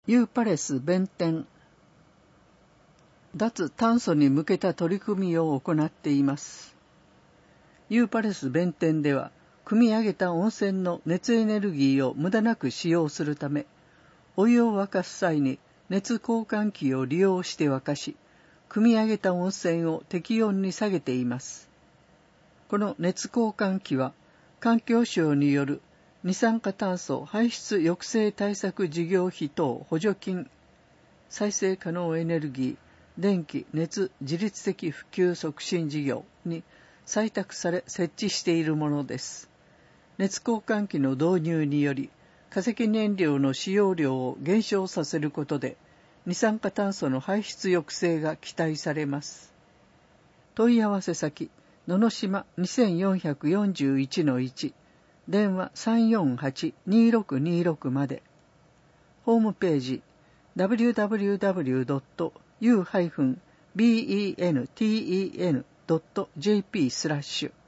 ユーパレス弁天。脱炭素に向けた取り組みを行っています。ユーパレス弁天では、汲み上げた温泉の熱エネルギーを無駄なく使用するため、お湯を沸かす際に熱交換器を利用して沸かし、汲み上げた温泉を適温に下げています。この熱交換器は、環境省による二酸化炭素排出抑制対策事業費等補助金、再生可能エネルギー、電気・熱自律的普及促進事業に採択され設置しているものです。熱交換器の導入により、化石燃料の使用量を減少させることで、二酸化炭素の排出抑制が期待されます。問い合わせ先、ののしま 2441-1、電話 348-2626 まで。ホームページ、www.u-benten.jp/